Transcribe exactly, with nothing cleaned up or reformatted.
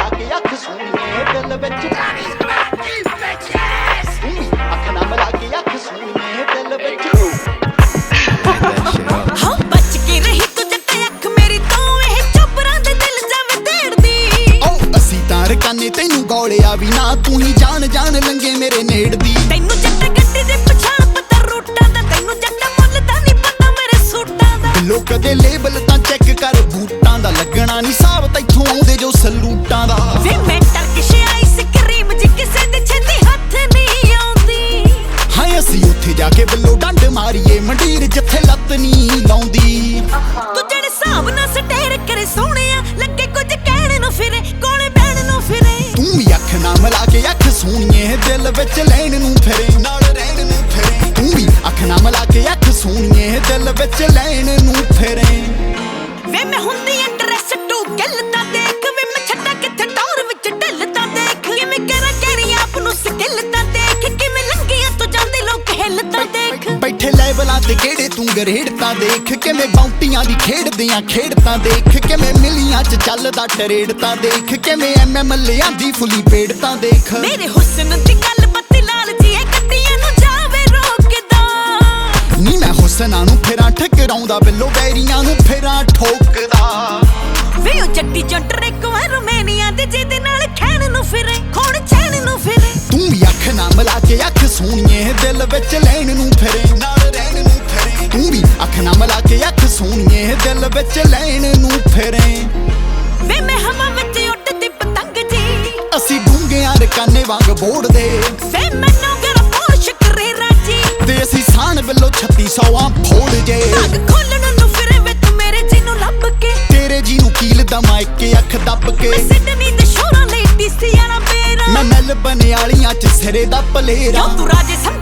ਮਿਲਾ ਕੇ ਅੱਖ ਸੋਹਣੀਏ ਦਿਲ ਵਿੱਚ ਅੱਖ ਨਾ ਮਿਲਾ ਕੇ ਅੱਖ ਸੋਹਣੀਏ ਦਿਲ ਵਿੱਚ ਹਾਂ ਬਚ ਕੇ ਰਹੀ ਤੂੰ ਜੱਟ ਅੱਖ ਮੇਰੀ ਤੋਂ ਇਹ ਚੋਪਰਾਂ ਦੇ ਦਿਲ ਜਾਵੇਂ ਢੇੜਦੀ ਓ ਅਸੀਂ ਤਾਂ ਰਕਾਨੇ ਤੈਨੂੰ ਗੋਲਿਆ ਵੀ ਨਾ ਤੂੰ ਹੀ ਜਾਣ ਜਾਣ ਲੰਗੇ ਮੇਰੇ ਨੇੜ ਦੀ ਤੈਨੂੰ ਜੱਟ ਗੱਡੀ ਦੇ ਪਛਾਣ ਪਤਾ ਰੂਟਾਂ ਦਾ ਤੈਨੂੰ ਜੱਟ ਮੁੱਲ ਦਾ ਨਹੀਂ ਪਤਾ ਮੇਰੇ ਸੂਟਾਂ ਦਾ ਲੋਕ ਦੇ ਲੇਬਲ ਤਾਂ ਚੈੱਕ ਕਰ ਬੂਟਾਂ ਦਾ ਲੱਗਣਾ ਨਹੀਂ ਸਾਬ ਤੈਥੋਂ ਆਉਂਦੇ ਜੋ ਸਲੂਟਾਂ ਦਾ ਵੇ ਮੈਂ ਟਰਕਿਸ਼ ਆਈਸ ਕਰੀਮ ਜੀ ਕਿਸੇ ਦੇ ਛੇਤੀ ਹੱਥ ਨਹੀਂ ਆਉਂਦੀ ਹਾਂ ਅਸੀਂ ਉੱਥੇ ਜਾ ਕੇ ਬੱਲੋ ਡੰਡ ਮਾਰੀਏ ਮੰਡੀਰ ਜਿੱਥੇ ਲੱਤ ਨਹੀਂ ਲਾਉਂਦੀ ਤੂੰ ਜਿਹੜੇ ਹਿਸਾਬ ਨਾਲ ਸਟੇਰ ਕਰੇ ਸੋਹਣਿਆ ਲੱਗੇ ਕੁਝ ਕਹਿਣ ਨੂੰ ਫਿਰੇ ਕੋਲੇ ਬਹਿਣ ਨੂੰ ਫਿਰੇ ਤੂੰ ਵੀ ਅੱਖ ਨਾ ਮਿਲਾ ਕੇ ਅੱਖ ਸੋਹਣੀਏ ਦਿਲ ਵਿੱਚ ਲੈਣ ਨੂੰ ਫਿਰੇ ਨਾਲ ਰਹਿਣ ਨੂੰ ਫਿਰੇ ਤੂੰ ਵੀ ਅੱਖ ਨਾ ਮਿਲਾ ਕੇ ਅੱਖ ਸੋਹਣੀਏ ਦਿਲ ਵਿੱਚ ਲੈਣ ਨੂੰ ਫਿਰੇ ਵੇ ਮੈਂ ਹੁੰਦੀ ਐ ਡਰੈਸ ਟੂ ਗੱਲ ਤਾਂ ਦੇਖ ਵੇ ਮੈਂ ਛੱਡਾ ਕਿੱਥੇ ਟੌਰ ਵਿੱਚ ਢਿੱਲ ਤਾਂ ਦੇਖ ਕਿਵੇਂ ਕਰਾਂ ਕਹਿਣੀ ਆਪ ਨੂੰ ਸਕਿੱਲ ਤਾਂ ਦੇਖ ਕਿਵੇਂ ਲੰਗੀਆਂ ਤੋਂ ਜਾਂਦੇ ਲੋਕ ਹਿੱਲ ਤਾਂ ਦੇਖ ਬੈਠੇ ਲੈਵਲਾਂ ਤੇ ਕਿਹੜੇ ਤੂੰ ਗਰੇੜ ਤਾਂ ਦੇਖ ਕਿਵੇਂ ਬਾਉਂਟੀਆਂ ਦੀ ਖੇਡਦੀਆਂ ਖੇਡ ਤਾਂ ਦੇਖ ਕਿਵੇਂ ਮਿਲੀਆਂ ਚ ਚੱਲਦਾ ਟਰੇਡ ਤਾਂ ਦੇਖ ਕਿਵੇਂ ਐਮ ਐਮ ਲਿਆਂਦੀ ਫੁੱਲੀ ਪੇੜ ਤਾਂ ਦੇਖ ਮੇਰੇ ਹੁਸਨ ਦੀ ਗੱਲ ਬੱਤੀ ਲਾਲ ਜੀ ਇਹ ਗੱਡੀਆਂ ਨੂੰ ਜਾਵੇ ਰੋਕਦਾ ਨੀ ਮੈਂ ਹੁਸਨਾਂ ਨੂੰ ਫੇਰਾਂ ਠਕਰਾਉਂਦਾ ਬਿੱਲੋ ਬੈਰੀਆਂ ਨੂੰ ਫੇਰਾਂ ਠੋਕਦਾ ਵੇ ਉਹ ਜੱਟੀ ਜੰਟਰ ਇੱਕ ਵਾਰ ਰੋਮੇਨੀਆ ਦੇ ਜਿਹਦੇ ਨਾਲ ਖੈਣ ਨੂੰ ਫਿਰੇ ਖੋਣ ਚੈਨ ਨੂੰ ਫਿਰੇ ਤੂੰ ਵੀ ਅੱਖ ਨਾ ਮਿਲਾ ਕੇ ਅੱਖ ਸੋਹਣੀਏ ਦਿਲ ਵਿੱਚ ਲੈਣ ਨੂੰ ਫਿਰੇ ਨਾਲ ਰਹਿਣ ਨੂੰ ਫਿਰੇ ਤੂੰ ਵੀ ਅੱਖ ਨਾ ਮਿਲਾ ਕੇ ਅੱਖ ਸੋਹਣੀਏ ਦਿਲ ਵਿੱਚ ਲੈਣ ਨੂੰ ਫਿਰੇ ਵੇ ਮੈਂ ਹਵਾ ਵਿੱਚ ਉੱਡਦੀ ਪਤੰਗ ਜੀ ਅਸੀਂ ਡੂੰਘਿਆਂ ਰਕਾਨੇ ਵਾਂਗ ਬੋੜਦੇ ਵੇ ਮੈਨੂੰ ਗਰ ਪੋਸ਼ ਕਰੇ ਰਾਜੀ ਤੇ ਅਸੀਂ ਸਾਨ ਬਿੱਲੋ ਛੱਤੀ ਸੌਆਂ ਫੋੜ ਜੇ ਅੱਗ ਖੋਲਣ ਨੂੰ ਫਿਰੇ ਵੇ ਤੂੰ ਮੇਰੇ ਜੀ ਨੂੰ ਲੱਭ ਕੇ ਤੇਰੇ ਜੀ ਨੂੰ ਕੀਲ ਦਮਾ ਇੱਕ ਅੱਖ ਦੱਬ ਕੇ ਮੈਂ ਸਿਡਨੀ ਦੇ ਸ਼ੋਰਾਂ ਲਈ ਡੀਸੀ ਆਣਾ ਬੇਰਾ ਮੈਂ ਮੈਲਬਨ ਵਾਲੀਆਂ ਚ ਸਿਰੇ ਦਾ ਪਲੇਰਾ ਕਿਉਂ ਤੂੰ ਰਾਜੇ